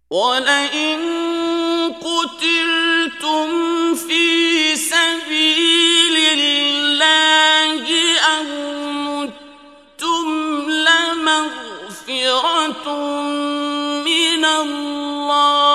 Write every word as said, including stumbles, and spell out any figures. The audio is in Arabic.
وَلَئِن قُتِلْتُمْ فِي سَبِيلِ اللَّهِ أَوْ مُتُّمْ لَمَغْفِرَةٌ مِّنَ اللَّهِ